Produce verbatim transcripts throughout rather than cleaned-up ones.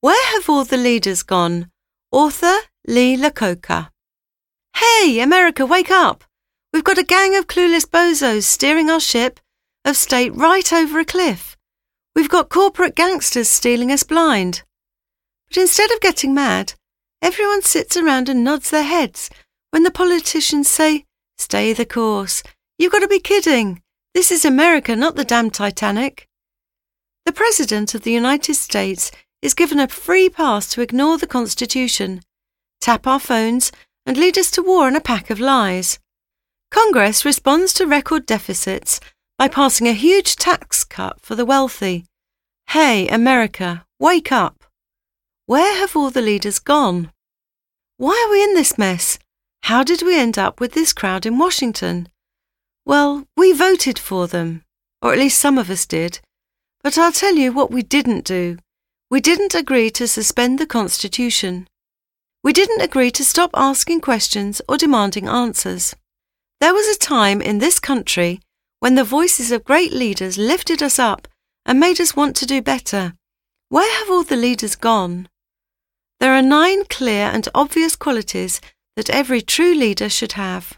Where have all the leaders gone? Author Lee Iacocca. Hey, America, wake up! We've got a gang of clueless bozos steering our ship of state right over a cliff. We've got corporate gangsters stealing us blind. But instead of getting mad, everyone sits around and nods their heads when the politicians say, "Stay the course. You've got to be kidding. This is America, not the damn Titanic." The President of the United States is given a free pass to ignore the Constitution, tap our phones, and lead us to war and a pack of lies. Congress responds to record deficits by passing a huge tax cut for the wealthy. Hey, America, wake up! Where have all the leaders gone? Why are we in this mess? How did we end up with this crowd in Washington? Well, we voted for them, or at least some of us did. But I'll tell you what we didn't do. We didn't agree to suspend the Constitution. We didn't agree to stop asking questions or demanding answers. There was a time in this country when the voices of great leaders lifted us up and made us want to do better. Where have all the leaders gone? There are nine clear and obvious qualities that every true leader should have.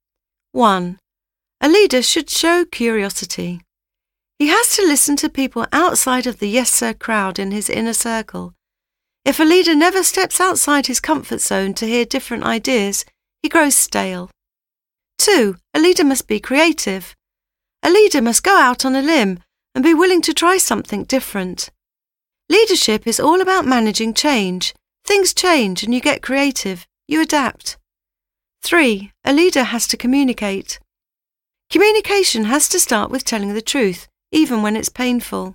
One. A leader should show curiosity. He has to listen to people outside of the yes sir crowd in his inner circle. If a leader never steps outside his comfort zone to hear different ideas, he grows stale. Two, a leader must be creative. A leader must go out on a limb and be willing to try something different. Leadership is all about managing change. Things change and you get creative. You adapt. Three, a leader has to communicate. Communication has to start with telling the truth, even when it's painful.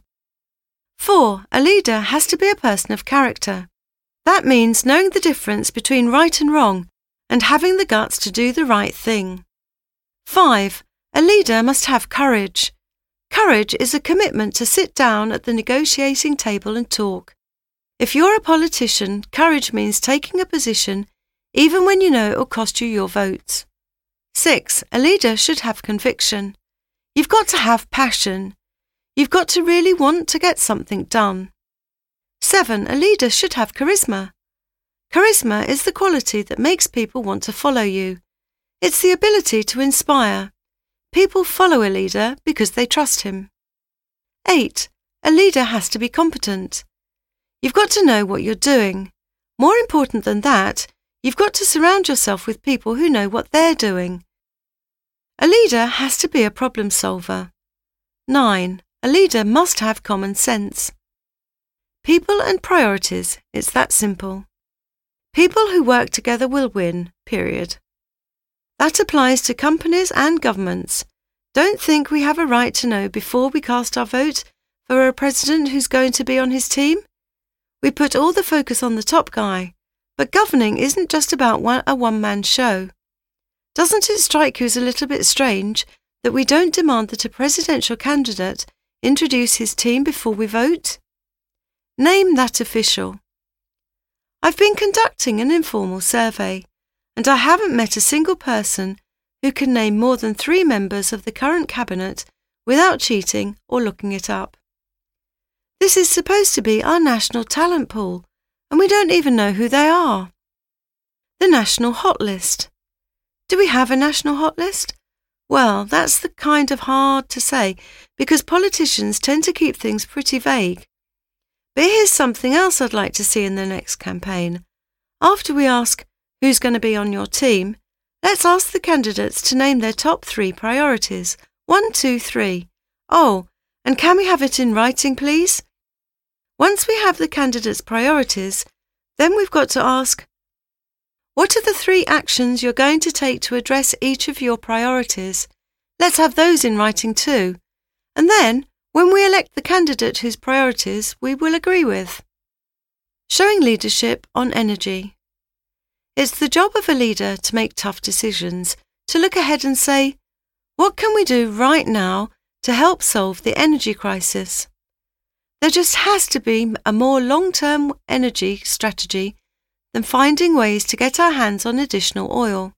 Four, a leader has to be a person of character. That means knowing the difference between right and wrong and having the guts to do the right thing. Five, a leader must have courage. Courage is a commitment to sit down at the negotiating table and talk. If you're a politician, courage means taking a position even when you know it will cost you your votes. Six, a leader should have conviction. You've got to have passion. You've got to really want to get something done. Seven, a leader should have charisma. Charisma is the quality that makes people want to follow you. It's the ability to inspire. People follow a leader because they trust him. Eight, a leader has to be competent. You've got to know what you're doing. More important than that, you've got to surround yourself with people who know what they're doing. A leader has to be a problem solver. Nine, a leader must have common sense. People and priorities, it's that simple. People who work together will win, period. That applies to companies and governments. Don't think we have a right to know before we cast our vote for a president who's going to be on his team. We put all the focus on the top guy, but governing isn't just about one, a one-man show. Doesn't it strike you as a little bit strange that we don't demand that a presidential candidate introduce his team before we vote? Name that official. I've been conducting an informal survey, and I haven't met a single person who can name more than three members of the current cabinet without cheating or looking it up. This is supposed to be our national talent pool, and we don't even know who they are. The National Hot List. Do we have a national hot list? Well, that's the kind of hard to say because politicians tend to keep things pretty vague. But here's something else I'd like to see in the next campaign. After we ask who's going to be on your team, let's ask the candidates to name their top three priorities. One, two, three. Oh, and can we have it in writing, please? Once we have the candidates' priorities, then we've got to ask, what are the three actions you're going to take to address each of your priorities? Let's have those in writing too. And then, when we elect the candidate whose priorities we will agree with. Showing leadership on energy. It's the job of a leader to make tough decisions, to look ahead and say, what can we do right now to help solve the energy crisis? There just has to be a more long-term energy strategy than finding ways to get our hands on additional oil.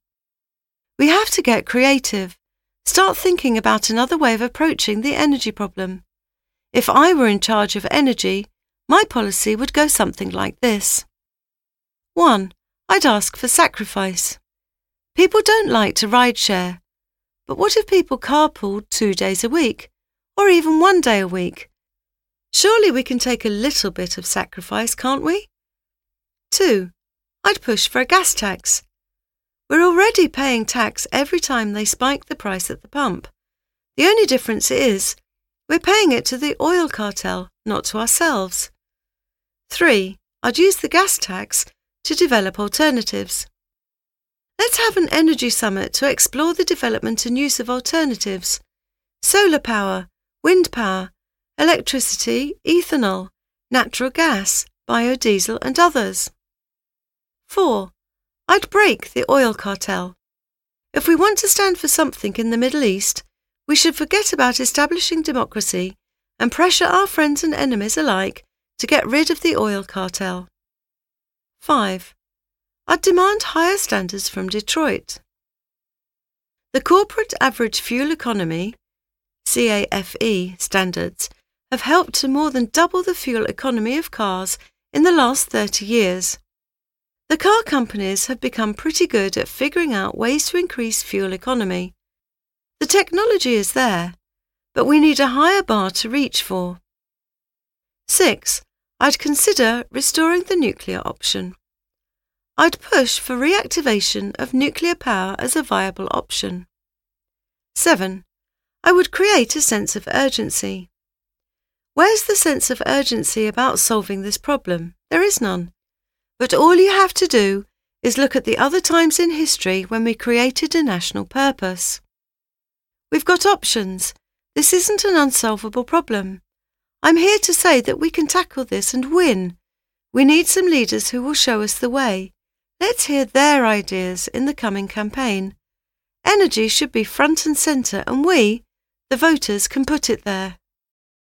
We have to get creative, start thinking about another way of approaching the energy problem. If I were in charge of energy, My policy would go something like this. one. I'd ask for sacrifice. People don't like to ride share, but what if people carpooled two days a week, or even one day a week? Surely we can take a little bit of sacrifice, can't we? two. I'd push for a gas tax. We're already paying tax every time they spike the price at the pump. The only difference is we're paying it to the oil cartel, not to ourselves. three. I'd use the gas tax to develop alternatives. Let's have an energy summit to explore the development and use of alternatives. Solar power, wind power, electricity, ethanol, natural gas, biodiesel and others. four. I'd break the oil cartel. If we want to stand for something in the Middle East, we should forget about establishing democracy and pressure our friends and enemies alike to get rid of the oil cartel. five. I'd demand higher standards from Detroit. The Corporate Average Fuel Economy C A F E standards have helped to more than double the fuel economy of cars in the last thirty years. The car companies have become pretty good at figuring out ways to increase fuel economy. The technology is there, but we need a higher bar to reach for. six. I'd consider restoring the nuclear option. I'd push for reactivation of nuclear power as a viable option. seven. I would create a sense of urgency. Where's the sense of urgency about solving this problem? There is none. But all you have to do is look at the other times in history when we created a national purpose. We've got options. This isn't an unsolvable problem. I'm here to say that we can tackle this and win. We need some leaders who will show us the way. Let's hear their ideas in the coming campaign. Energy should be front and centre, and we, the voters, can put it there.